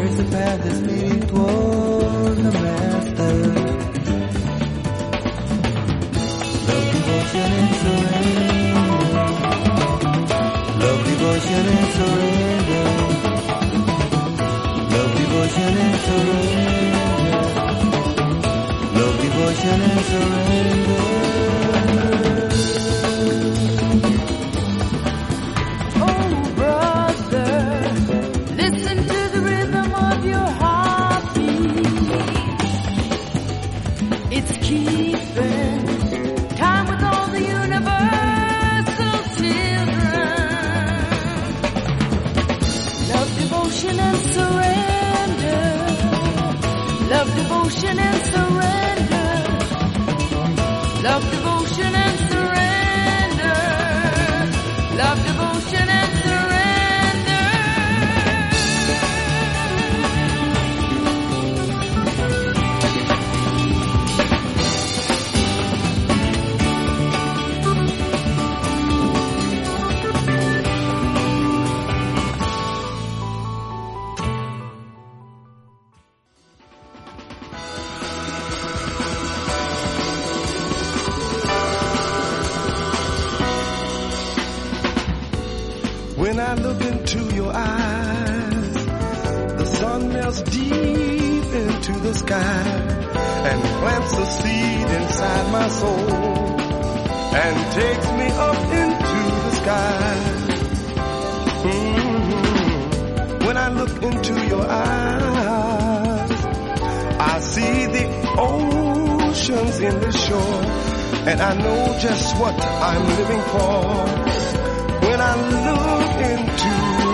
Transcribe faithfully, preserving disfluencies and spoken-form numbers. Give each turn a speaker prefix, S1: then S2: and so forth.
S1: There's a path that's leading toward the master. Love, devotion, and surrender. Love, devotion, and surrender. Love, devotion, and surrender. Love, devotion, and surrender.
S2: Devotion and surrender. Love, devotion and surrender. Love, devotion and surrender.
S3: When I look into your eyes, the sun melts deep into the sky and plants a seed inside my soul and takes me up into the sky. Mm-hmm. When I look into your eyes, I see the oceans in the shore, and I know just what I'm living for. When I look into